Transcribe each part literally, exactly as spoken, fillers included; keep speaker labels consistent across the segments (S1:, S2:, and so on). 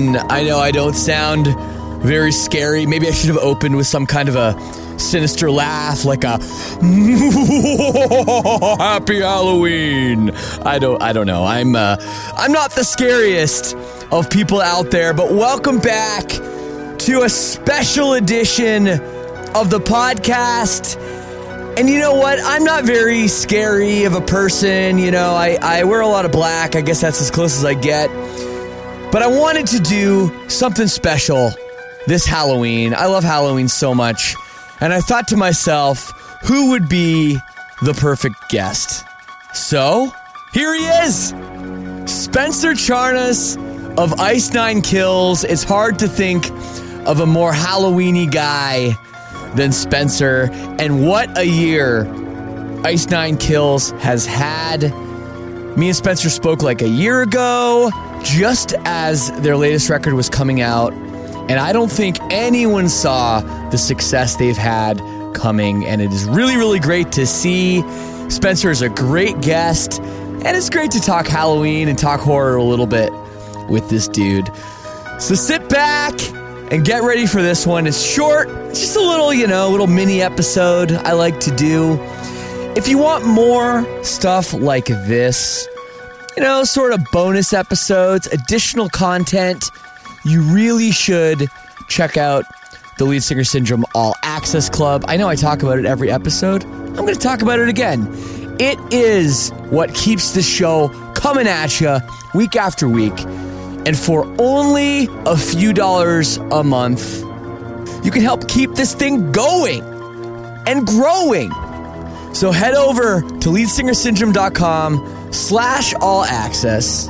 S1: and I know I don't sound very scary. Maybe I should have opened with some kind of a sinister laugh, like a Happy Halloween. I don't I don't know. I'm uh, I'm not the scariest of people out there, but welcome back to a special edition of the podcast. And you know what? I'm not very scary of a person. You know, I, I wear a lot of black. I guess that's as close as I get. But I wanted to do something special this Halloween. I love Halloween so much. And I thought to myself, who would be the perfect guest? So, here he is. Spencer Charnas of Ice Nine Kills. It's hard to think of a more Halloween-y guy than Spencer. And what a year Ice Nine Kills has had. Me and Spencer spoke like a year ago, just as their latest record was coming out. And I don't think anyone saw the success they've had coming. And it is really, really great to see. Spencer is a great guest. And it's great to talk Halloween and talk horror a little bit with this dude. So sit back and get ready for this one. It's short. It's just a little, you know, little mini episode I like to do. If you want more stuff like this, you know, sort of bonus episodes, additional content, you really should check out the Lead Singer Syndrome All Access Club. I know I talk about it every episode. I'm going to talk about it again. It is what keeps the show coming at you week after week. And for only a few dollars a month, you can help keep this thing going and growing. So head over to leadsingersyndrome.com slash all access.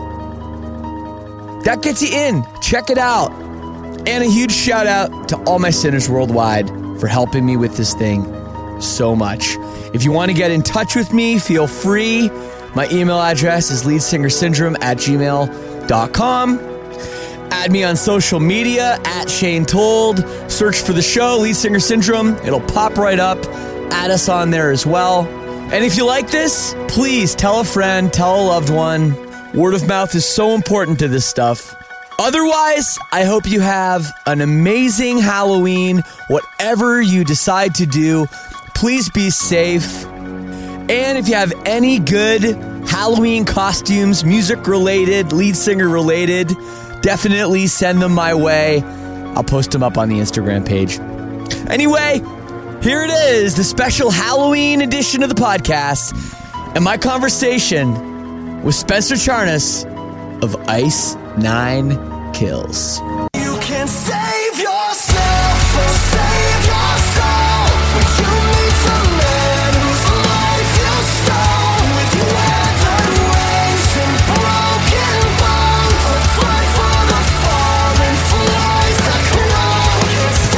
S1: That gets you in. Check it out. And a huge shout out to all my sinners worldwide for helping me with this thing so much. If you want to get in touch with me, feel free. My email address is leadsingersyndrome at gmail dot com. Add me on social media at Shane Told. Search for the show, Lead Singer Syndrome. It'll pop right up. Add us on there as well. And if you like this, please tell a friend, tell a loved one. Word of mouth is so important to this stuff. Otherwise, I hope you have an amazing Halloween. Whatever you decide to do, please be safe. And if you have any good Halloween costumes, music related, lead singer related, definitely send them my way. I'll post them up on the Instagram page. Anyway, here it is, the special Halloween edition of the podcast, and my conversation with Spencer Charnas of Ice Nine Kills.
S2: You can save yourself or save your soul, but you need some man whose life you stole with weathered wings and broken bones. A flight for the fallen flies that crawl.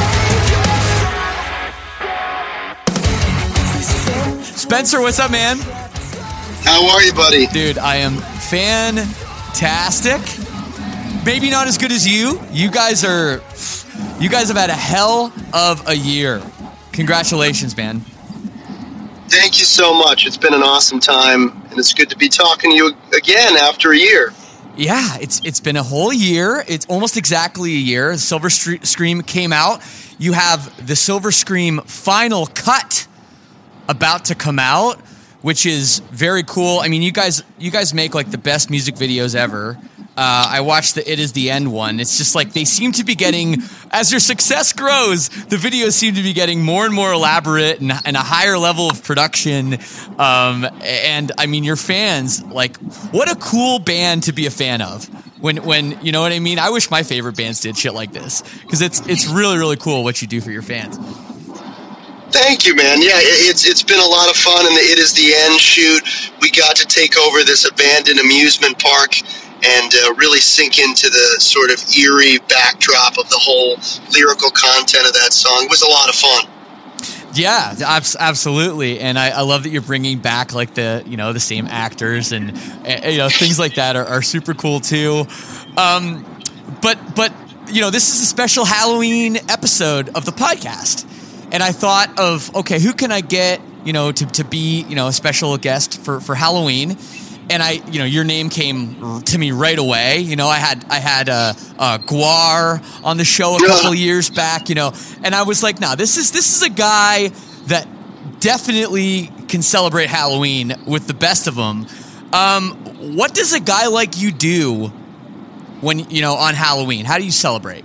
S2: You can save yourself.
S1: Spencer, what's up, man?
S3: How are you, buddy?
S1: Dude, I am fantastic. Maybe not as good as you. You guys are, you guys have had a hell of a year. Congratulations, man.
S3: Thank you so much. It's been an awesome time, and it's good to be talking to you again after a year.
S1: Yeah, it's it's been a whole year. It's almost exactly a year. Silver Scream came out. You have the Silver Scream final cut about to come out, which is very cool. I mean, you guys you guys make like the best music videos ever. Uh, I watched the It Is The End one. It's just like they seem to be getting, as your success grows, the videos seem to be getting more and more elaborate and, and a higher level of production. Um, and I mean, your fans, like, what a cool band to be a fan of. When, when you know what I mean? I wish my favorite bands did shit like this, because it's it's really, really cool what you do for your fans.
S3: Thank you, man. Yeah, it's it's been a lot of fun in the It Is The End shoot. We got to take over this abandoned amusement park and uh, really sink into the sort of eerie backdrop of the whole lyrical content of that song. It was a lot of fun.
S1: Yeah, absolutely. And I, I love that you're bringing back like the, you know, the same actors and, and you know, things like that are, are super cool too. Um, but, but, you know, this is a special Halloween episode of the podcast. And I thought of, okay, who can I get, you know, to, to be, you know, a special guest for, for Halloween? and I, you know, your name came to me right away. You know, I had I had uh, uh, Guar on the show a couple of years back. You know, and I was like, nah, this is this is a guy that definitely can celebrate Halloween with the best of them. Um, what does a guy like you do when, you know, on Halloween? How do you celebrate?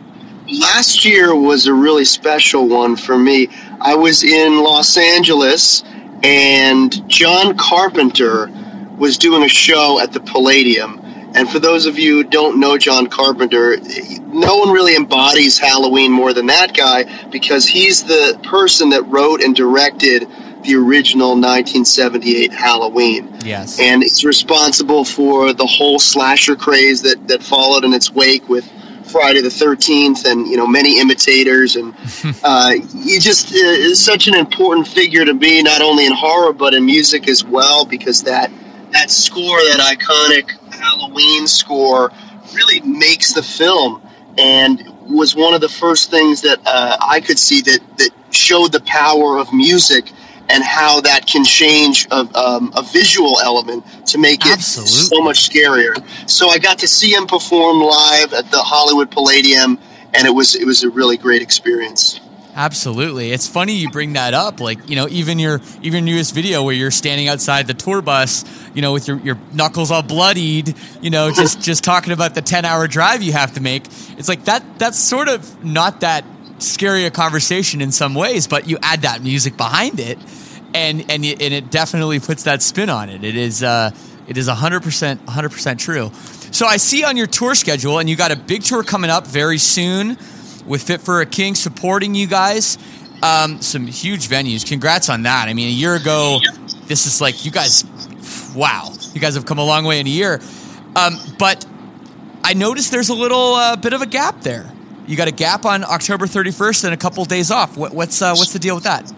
S3: Last year was a really special one for me. I was in Los Angeles, and John Carpenter was doing a show at the Palladium. And for those of you who don't know John Carpenter, no one really embodies Halloween more than that guy, because he's the person that wrote and directed the original nineteen seventy-eight Halloween.
S1: Yes.
S3: And he's responsible for the whole slasher craze that, that followed in its wake with Friday the thirteenth and, you know, many imitators. And uh, he just is such an important figure to me, not only in horror but in music as well, because that that score, that iconic Halloween score, really makes the film, and was one of the first things that uh, I could see that, that showed the power of music and how that can change a, um, a visual element to make it
S1: Absolutely.
S3: so much scarier. So I got to see him perform live at the Hollywood Palladium, and it was it was a really great experience.
S1: Absolutely. It's funny you bring that up. Like, you know, even your even newest video where you're standing outside the tour bus, you know, with your, your knuckles all bloodied, you know, just, just talking about the ten hour drive you have to make. It's like that that's sort of not that scary a conversation in some ways, but you add that music behind it, and and you, and it definitely puts that spin on it. It is uh it is one hundred percent one hundred percent true. So I see on your tour schedule, and you got a big tour coming up very soon with Fit for a King supporting you guys. Um, some huge venues. Congrats on that. I mean, a year ago, this is like, you guys, wow, you guys have come a long way in a year. Um, but I noticed there's a little uh, bit of a gap there. You got a gap on October thirty-first and a couple days off. What, what's uh, what's the deal with that?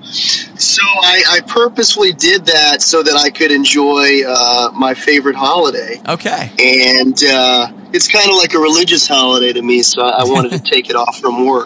S3: So I, I purposely did that so that I could enjoy uh, my favorite holiday.
S1: Okay.
S3: And uh, it's kind of like a religious holiday to me, so I wanted to take it off from work.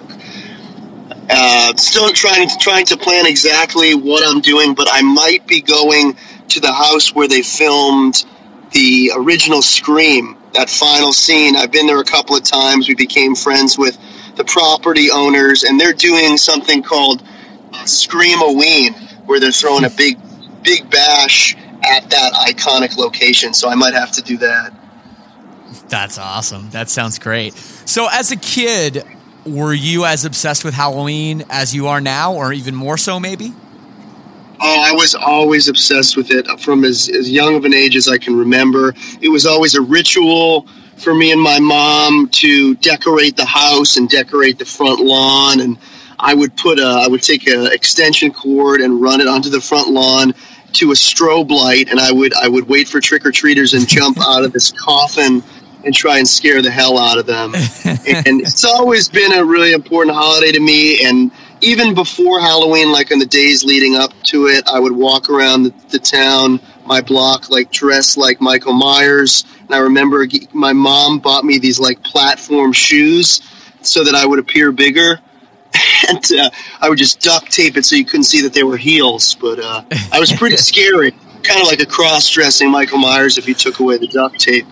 S3: Uh, still trying to, trying to plan exactly what I'm doing, but I might be going to the house where they filmed the original Scream, that final scene. I've been there a couple of times. We became friends with the property owners, and they're doing something called uh, Scream-A-Ween, where they're throwing a big, big bash at that iconic location. So I might have to do that.
S1: That's awesome. That sounds great. So as a kid, were you as obsessed with Halloween as you are now, or even more so maybe?
S3: Oh, I was always obsessed with it from as, as young of an age as I can remember. It was always a ritual for me and my mom to decorate the house and decorate the front lawn. And I would put a, I would take an extension cord and run it onto the front lawn to a strobe light, and I would I would wait for trick-or-treaters and jump out of this coffin and try and scare the hell out of them. And it's always been a really important holiday to me. And even before Halloween, like in the days leading up to it, I would walk around the, the town, my block, like dressed like Michael Myers. And I remember my mom bought me these like platform shoes so that I would appear bigger. And uh, I would just duct tape it so you couldn't see that they were heels. But uh, I was pretty scary, kind of like a cross-dressing Michael Myers if you took away the duct tape.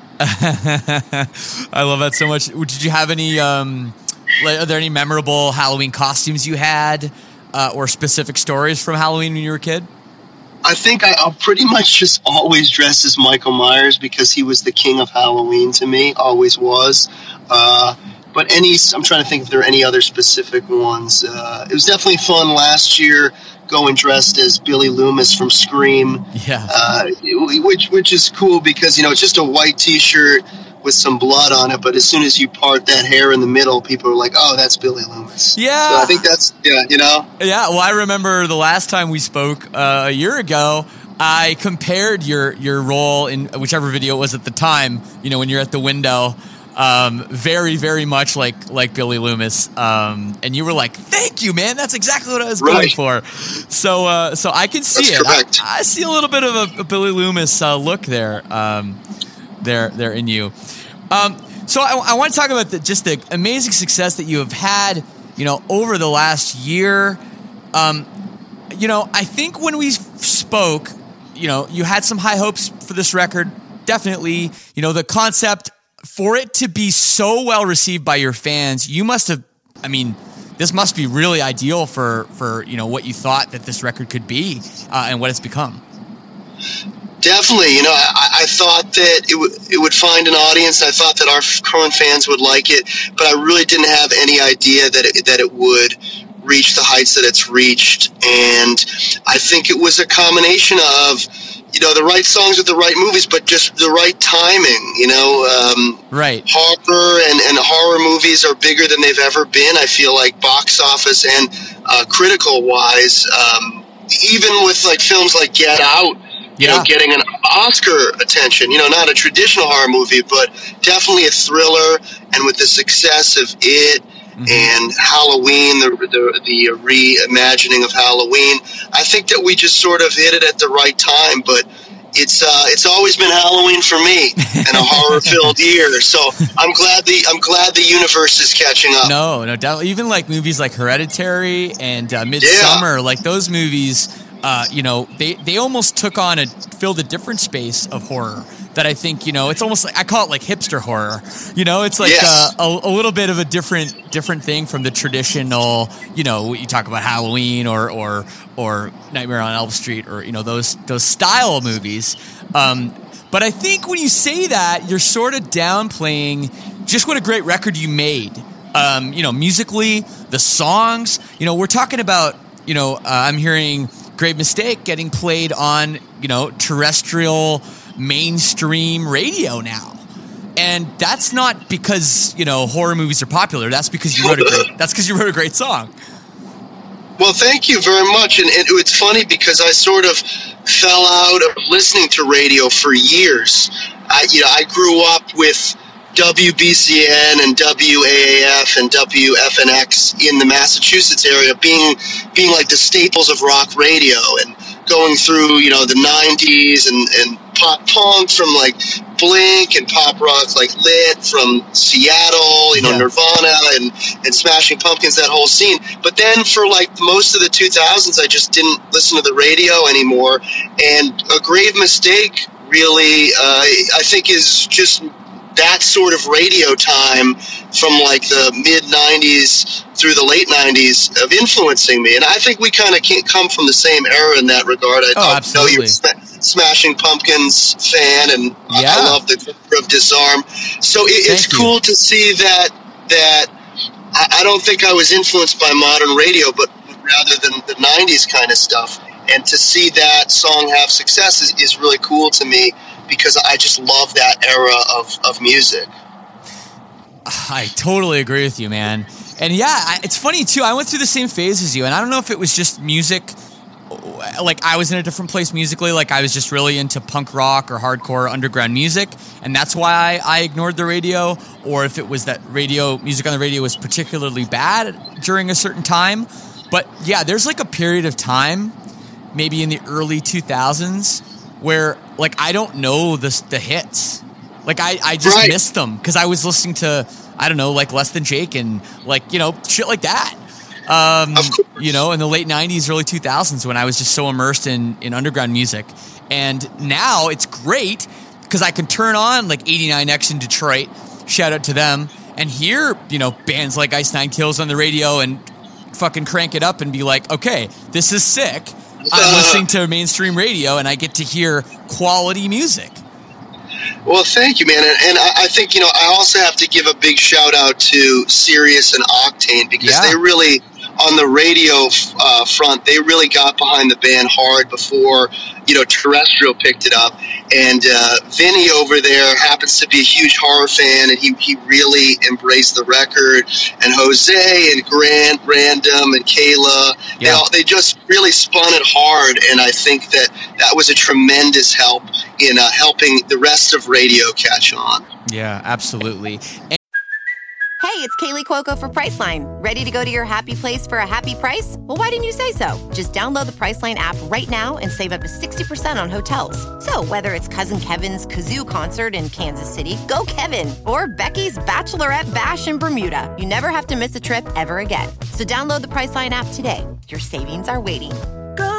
S1: I love that so much. Did you have any, um, like, are there any memorable Halloween costumes you had, uh, or specific stories from Halloween when you were a kid?
S3: I think I, I'll pretty much just always dress as Michael Myers because he was the king of Halloween to me, always was. Uh, but any, I'm trying to think if there are any other specific ones. Uh, it was definitely fun last year going dressed as Billy Loomis from Scream.
S1: Yeah.
S3: Uh, which which is cool because, you know, it's just a white T-shirt with some blood on it, but as soon as you part that hair in the middle, people are like, oh, that's Billy Loomis.
S1: Yeah.
S3: So I think that's, yeah, you know?
S1: Yeah, well, I remember the last time we spoke uh, a year ago, I compared your, your role in whichever video it was at the time, you know, when you're at the window, um, very, very much like like Billy Loomis. Um, and you were like, thank you, man. That's exactly what I was
S3: Right.
S1: going for. So uh, so I can see
S3: That's
S1: it.
S3: correct.
S1: I, I see a little bit of a, a Billy Loomis uh, look there, um, there, there in you. Um, so I, I want to talk about the, just the amazing success that you have had, you know, over the last year. Um, you know, I think when we spoke, you know, you had some high hopes for this record. Definitely, you know, the concept for it to be so well received by your fans, you must have, I mean, this must be really ideal for, for you know, what you thought that this record could be uh, and what it's become.
S3: Definitely, you know, I, I thought that it would it would find an audience. I thought that our current fans would like it, but I really didn't have any idea that it, that it would reach the heights that it's reached. And I think it was a combination of, you know, the right songs with the right movies, but just the right timing. You know, um,
S1: right?
S3: Horror and, and horror movies are bigger than they've ever been. I feel like box office and uh, critical wise, um, even with like films like Get Out. You
S1: Yeah.
S3: know, getting an Oscar attention, you know, not a traditional horror movie, but definitely a thriller. And with the success of It mm-hmm. and Halloween, the, the the reimagining of Halloween, I think that we just sort of hit it at the right time. But it's uh, it's always been Halloween for me and a horror-filled year. So I'm glad the I'm glad the universe is catching up.
S1: No, no doubt. Even like movies like Hereditary and uh, Midsommar, yeah. like those movies. Uh, you know, they, they almost took on a filled a different space of horror that I think, you know, it's almost like I call it like hipster horror. You know, it's like
S3: yes.
S1: uh, a, a little bit of a different different thing from the traditional, you know, you talk about Halloween or or or Nightmare on Elm Street or, you know, those those style movies. Um, but I think when you say that, you're sort of downplaying just what a great record you made. Um, you know, musically, the songs, you know, we're talking about, you know, uh, I'm hearing Great Mistake getting played on, you know, terrestrial mainstream radio now. And that's not because, you know, horror movies are popular. That's because you wrote a great, that's because you wrote a great song.
S3: Well, thank you very much. And, and it's funny because I sort of fell out of listening to radio for years. I, you know, I grew up with W B C N and W A A F and W F N X in the Massachusetts area being being like the staples of rock radio, and going through, you know, the nineties and, and pop punk from like Blink and pop rock like Lit from Seattle, you know, yeah. Nirvana and, and Smashing Pumpkins, that whole scene. But then for like most of the two thousands, I just didn't listen to the radio anymore. And A Grave Mistake really, uh, I think is just that sort of radio time from like the mid nineties through the late nineties of influencing me. And I think we kind of can't come from the same era in that regard. I,
S1: oh, absolutely.
S3: know you're a Smashing Pumpkins fan, and
S1: yeah.
S3: I love the Glitter of Disarm. So it, it's
S1: Thank
S3: cool
S1: you.
S3: to see that, that I, I don't think I was influenced by modern radio, but rather than the nineties kind of stuff. And to see that song have success is, is really cool to me, because I just love that era of, of music.
S1: I totally agree with you, man. And yeah, I, it's funny too. I went through the same phase as you, and I don't know if it was just music, like I was in a different place musically, like I was just really into punk rock or hardcore underground music, and that's why I, I ignored the radio, or if it was that radio music on the radio was particularly bad during a certain time. But yeah, there's like a period of time, maybe in the early two thousands, where like I don't know the the hits, like I, I just
S3: right.
S1: missed them because I was listening to, I don't know, like Less Than Jake and like, you know, shit like that. Um, you know, in the late nineties, early two thousands, when I was just so immersed in in underground music. And now it's great because I can turn on like eighty-nine X in Detroit, shout out to them, and hear, you know, bands like Ice Nine Kills on the radio and fucking crank it up and be like, okay, this is sick. I'm listening to mainstream radio and I get to hear quality music.
S3: Well, thank you, man. And, and I, I think, you know, I also have to give a big shout out to Sirius and Octane, because
S1: Yeah.
S3: they really, on the radio uh, front, they really got behind the band hard before, you know, terrestrial picked it up. And uh, Vinny over there happens to be a huge horror fan, and he, he really embraced the record. And Jose and Grant, Random, and Kayla, they,
S1: Yeah.
S3: all, they just really spun it hard. And I think that that was a tremendous help in uh, helping the rest of radio catch on.
S1: Yeah, absolutely. And-
S4: Hey, it's Kaylee Cuoco for Priceline. Ready to go to your happy place for a happy price? Well, why didn't you say so? Just download the Priceline app right now and save up to sixty percent on hotels. So whether it's Cousin Kevin's Kazoo Concert in Kansas City, go Kevin, or Becky's Bachelorette Bash in Bermuda, you never have to miss a trip ever again. So download the Priceline app today. Your savings are waiting.
S2: Go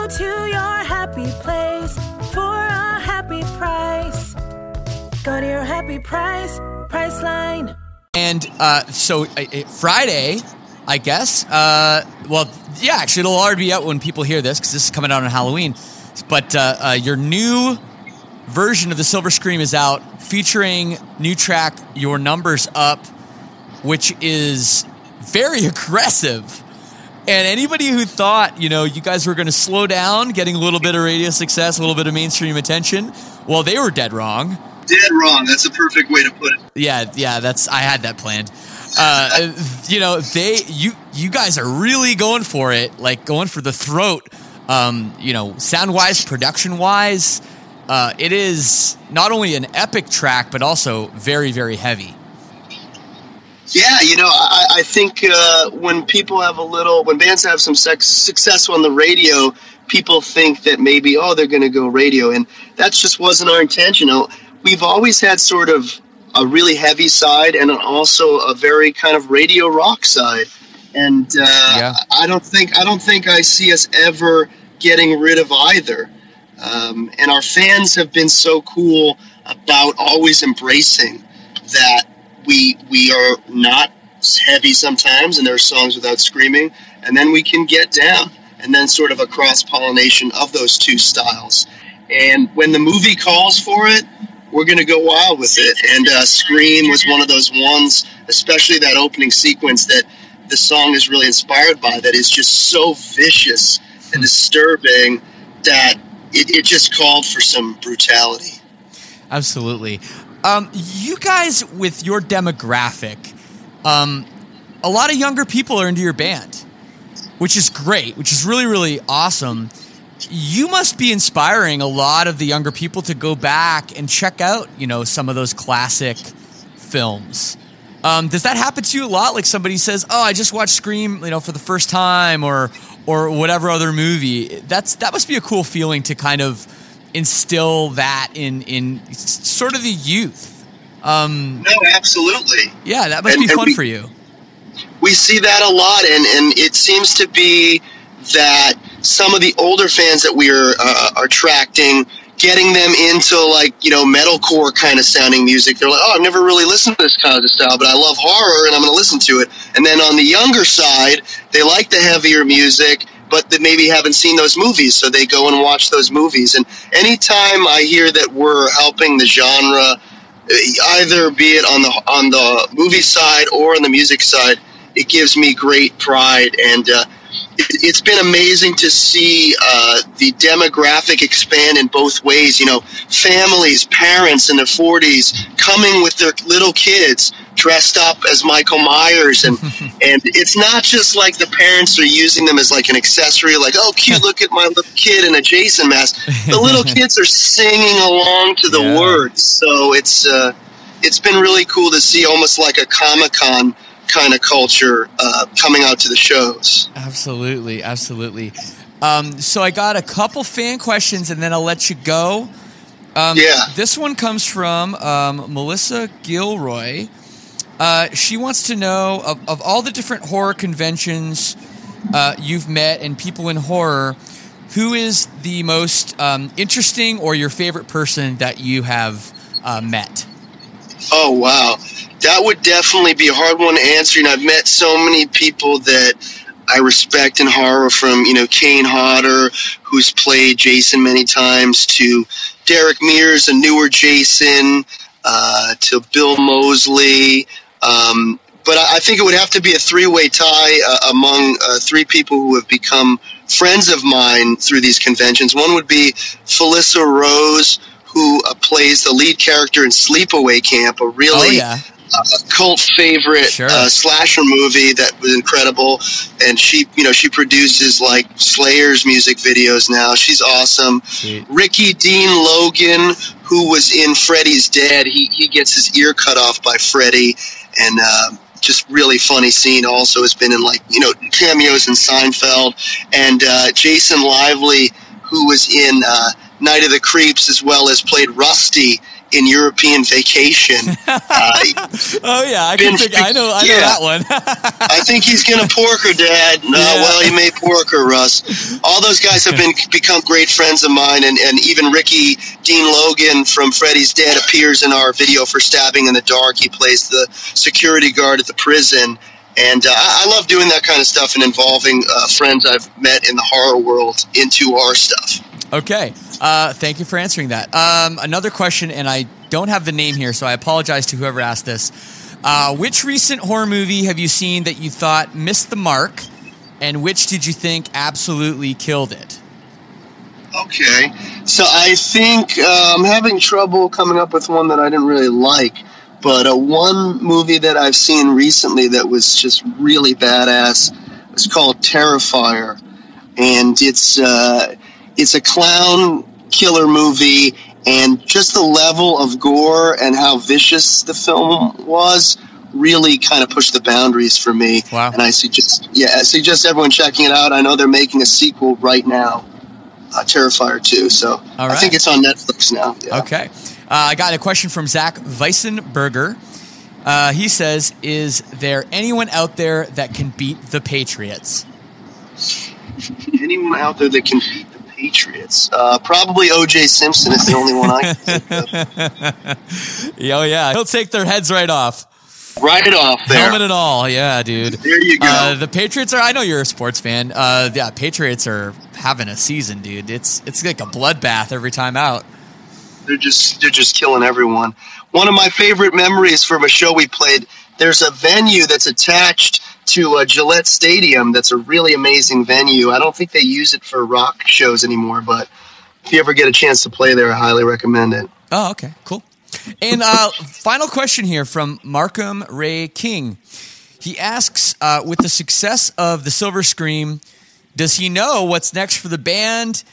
S5: Go to your happy place for a happy price. Go to your happy price, Priceline.
S1: And uh, so uh, Friday, I guess, uh, well, yeah, actually, it'll already be out when people hear this because this is coming out on Halloween. But uh, uh, your new version of the Silver Scream is out, featuring new track Your Number's Up, which is very aggressive. And anybody who thought, you know, you guys were going to slow down, getting a little bit of radio success, a little bit of mainstream attention, well, they were dead wrong.
S3: Dead wrong. That's a perfect way to put it.
S1: Yeah, yeah, that's I had that planned. Uh, you know, they you you guys are really going for it, like going for the throat. Um, you know, sound wise, production wise, uh, it is not only an epic track but also very, very heavy.
S3: Yeah, you know, I, I think uh, when people have a little, when bands have some sex, success on the radio, people think that maybe, oh, they're going to go radio, and that just wasn't our intention. You know, we've always had sort of a really heavy side and also a very kind of radio rock side, and uh,
S1: yeah.
S3: I don't think I don't think I see us ever getting rid of either. Um, and our fans have been so cool about always embracing that. We we are not heavy sometimes, and there are songs without screaming, and then we can get down, and then sort of a cross-pollination of those two styles. And when the movie calls for it, we're going to go wild with it. And uh, Scream was one of those ones, especially that opening sequence that the song is really inspired by, that is just so vicious and disturbing that it, it just called for some brutality.
S1: Absolutely. Um, you guys, with your demographic, um, a lot of younger people are into your band, which is great, which is really, really awesome. You must be inspiring a lot of the younger people to go back and check out, you know, some of those classic films. Um, does that happen to you a lot? Like somebody says, "Oh, I just watched Scream, you know, for the first time," or or whatever other movie. That's that must be a cool feeling to kind of instill that in in sort of the youth. Um,
S3: no, absolutely.
S1: Yeah, that must
S3: and,
S1: be fun
S3: we,
S1: for you.
S3: We see that a lot, and, and it seems to be that some of the older fans that we are uh, attracting, getting them into, like, you know, metalcore kind of sounding music. They're like, oh, I've never really listened to this kind of style, but I love horror, and I'm going to listen to it. And then on the younger side, they like the heavier music, but that maybe haven't seen those movies, so they go and watch those movies. And anytime I hear that we're helping the genre, either be it on the on the movie side or on the music side, it gives me great pride. And uh, it, it's been amazing to see uh, the demographic expand in both ways. You know, families, parents in their forties coming with their little kids dressed up as Michael Myers, and and it's not just like the parents are using them as like an accessory, like, oh, cute, look at my little kid in a Jason mask. The little kids are singing along to the
S1: yeah.
S3: words, so it's uh, it's been really cool to see, almost like a Comic-Con kind of culture uh, coming out to the shows.
S1: Absolutely, absolutely. Um, so I got a couple fan questions, and then I'll let you go. Um,
S3: yeah.
S1: This one comes from um, Melissa Gilroy. Uh, she wants to know, of, of all the different horror conventions uh, you've met and people in horror, who is the most um, interesting or your favorite person that you have uh, met?
S3: Oh, wow. That would definitely be a hard one to answer. And I've met so many people that I respect in horror, from, you know, Kane Hodder, who's played Jason many times, to Derek Mears, a newer Jason, uh, to Bill Moseley. Um, but I think it would have to be a three-way tie uh, among uh, three people who have become friends of mine through these conventions. One would be Felissa Rose, who uh, plays the lead character in Sleepaway Camp, a really
S1: oh, yeah.
S3: uh, cult favorite
S1: sure.
S3: uh, slasher movie that was incredible. And she, you know, she produces like Slayer's music videos now. She's awesome.
S1: Sweet.
S3: Ricky Dean Logan, who was in Freddy's Dead, he he gets his ear cut off by Freddy. And uh, just really funny scene. Also has been in, like, you know, cameos in Seinfeld. And uh, Jason Lively, who was in uh, Night of the Creeps, as well as played Rusty in European Vacation. Uh,
S1: oh yeah, I, can think, I know. I yeah. know that one.
S3: I think he's gonna pork her, Dad. No, yeah. Well, he may pork her, Russ. All those guys have been become great friends of mine, and, and even Ricky Dean Logan from Freddy's Dead appears in our video for Stabbing in the Dark. He plays the security guard at the prison. And uh, I love doing that kind of stuff and involving uh, friends I've met in the horror world into our stuff.
S1: Okay. Uh, thank you for answering that. Um, another question, and I don't have the name here, so I apologize to whoever asked this. Uh, which recent horror movie have you seen that you thought missed the mark, and which did you think absolutely killed it?
S3: Okay. So I think uh, I'm having trouble coming up with one that I didn't really like. But uh, one movie that I've seen recently that was just really badass is called Terrifier, and it's uh, it's a clown killer movie, and just the level of gore and how vicious the film was really kind of pushed the boundaries for me.
S1: Wow!
S3: And I suggest, yeah, I suggest everyone checking it out. I know they're making a sequel right now, uh, Terrifier two. So right. I think it's on Netflix now. Yeah.
S1: Okay. Uh, I got a question from Zach Weissenberger. Uh, he says, is there anyone out there that can beat the Patriots?
S3: Anyone out there that can beat the Patriots? Uh, probably O J Simpson is the only one I can think of.
S1: Oh, yeah. He'll take their heads right off.
S3: Right off there.
S1: Helmet and all. Yeah, dude.
S3: There you go.
S1: Uh, the Patriots are, I know you're a sports fan. Uh, yeah, Patriots are having a season, dude. It's, it's like a bloodbath every time out.
S3: They're just they're just killing everyone. One of my favorite memories from a show we played, there's a venue that's attached to a Gillette Stadium that's a really amazing venue. I don't think they use it for rock shows anymore, but if you ever get a chance to play there, I highly recommend it.
S1: Oh, okay, cool. And uh, final question here from Markham Ray King. He asks, uh, with the success of the Silver Scream, does he know what's next for the band?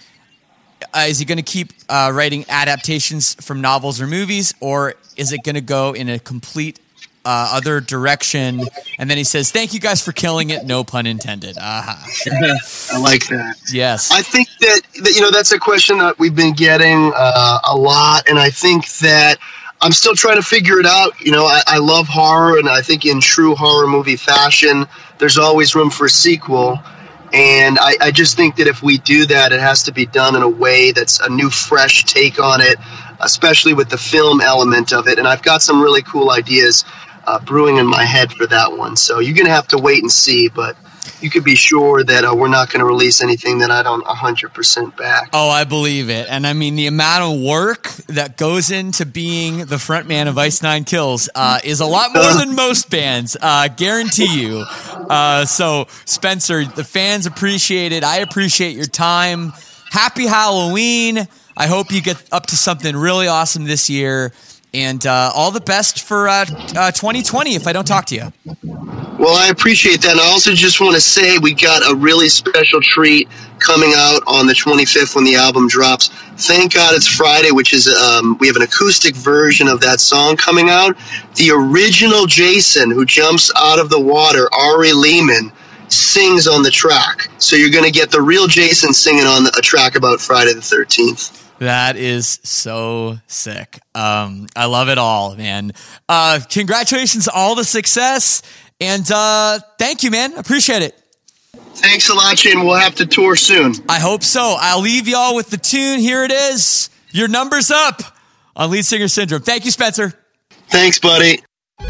S1: Uh, is he going to keep uh, writing adaptations from novels or movies, or is it going to go in a complete uh, other direction? And then he says, thank you guys for killing it, no pun intended. Aha. Sure.
S3: I like that.
S1: Yes.
S3: I think that, that, you know, that's a question that we've been getting uh, a lot, and I think that I'm still trying to figure it out. You know, I, I love horror, and I think in true horror movie fashion, there's always room for a sequel. And I, I just think that if we do that, it has to be done in a way that's a new, fresh take on it, especially with the film element of it. And I've got some really cool ideas uh, brewing in my head for that one. So you're going to have to wait and see, but you could be sure that uh, we're not going to release anything that I don't one hundred percent back.
S1: Oh, I believe it. And I mean, the amount of work that goes into being the front man of Ice Nine Kills uh, is a lot more than most bands, uh, guarantee you. Uh, so, Spencer, the fans appreciate it. I appreciate your time. Happy Halloween. I hope you get up to something really awesome this year. And uh, all the best for uh, uh, twenty twenty if I don't talk to you.
S3: Well, I appreciate that. And I also just want to say we got a really special treat coming out on the twenty-fifth when the album drops. Thank God It's Friday, which is, um, we have an acoustic version of that song coming out. The original Jason, who jumps out of the water, Ari Lehman, sings on the track. So you're going to get the real Jason singing on a track about Friday the thirteenth.
S1: That is so sick. Um, I love it all, man. Uh, congratulations on all the success. And uh, thank you, man. Appreciate it.
S3: Thanks a lot, Shane. We'll have to tour soon.
S1: I hope so. I'll leave y'all with the tune. Here it is. Your number's up on Lead Singer Syndrome. Thank you, Spencer.
S3: Thanks, buddy.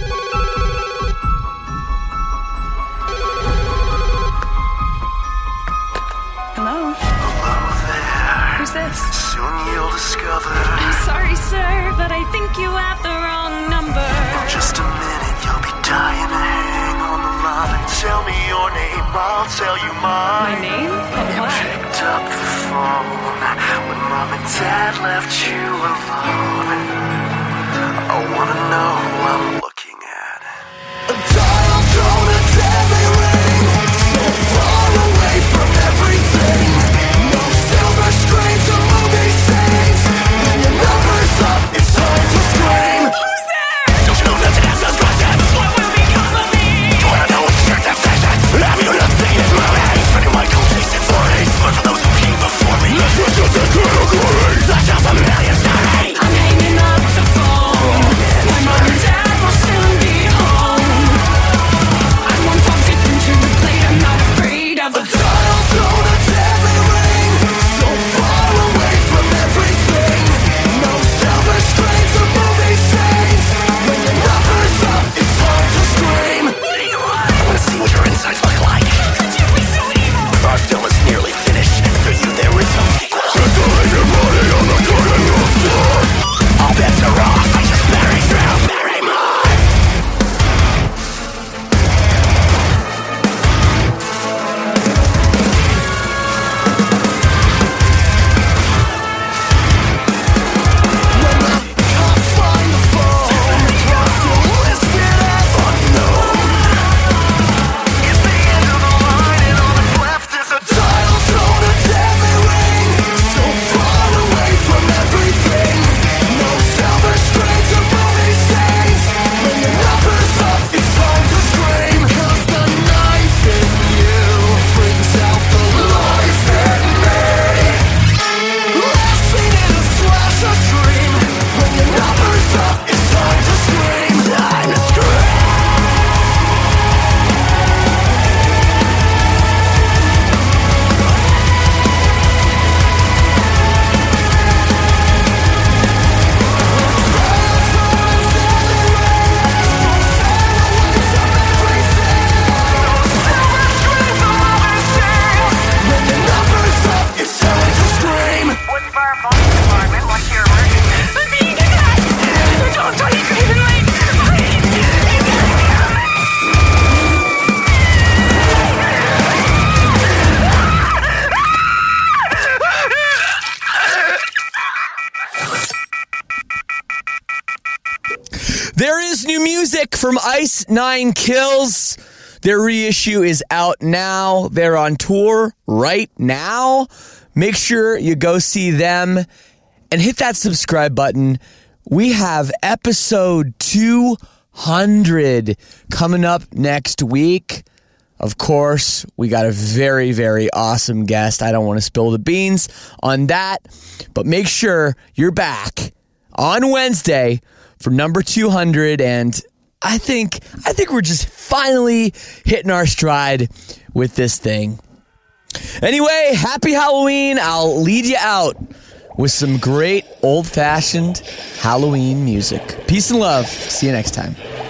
S5: Hello?
S2: Hello there.
S5: Who's this?
S2: Soon you'll discover.
S5: I'm sorry, sir, but I think you have the wrong number.
S2: In just a minute, you'll be dying to hang on the line. Tell me your name, I'll tell you mine.
S5: My name? And
S2: You
S5: what?
S2: picked up the phone when mom and dad left you alone. I wanna know who I'm looking at. A dial tone, a deadly ring, so far away from everything. No silver screens or movie scenes. When your number's up, it's time to scream.
S5: Who's there?
S2: Don't you know nothing else is questions?
S5: What will become of me?
S2: You wanna know what's your obsessions? Have you not seen this movie? Spreading my cold taste and stories. But for those who came before me, let's just the categories. That's just a million stories.
S5: I'm hanging up the phone.
S1: music from Ice Nine Kills. Their reissue is out now. They're on tour right now. Make sure you go see them and hit that subscribe button. We have episode two hundred coming up next week. Of course, we got a very, very awesome guest. I don't want to spill the beans on that, but make sure you're back on Wednesday for number two hundred. And I think, I think we're just finally hitting our stride with this thing. Anyway, happy Halloween. I'll lead you out with some great old-fashioned Halloween music. Peace and love. See you next time.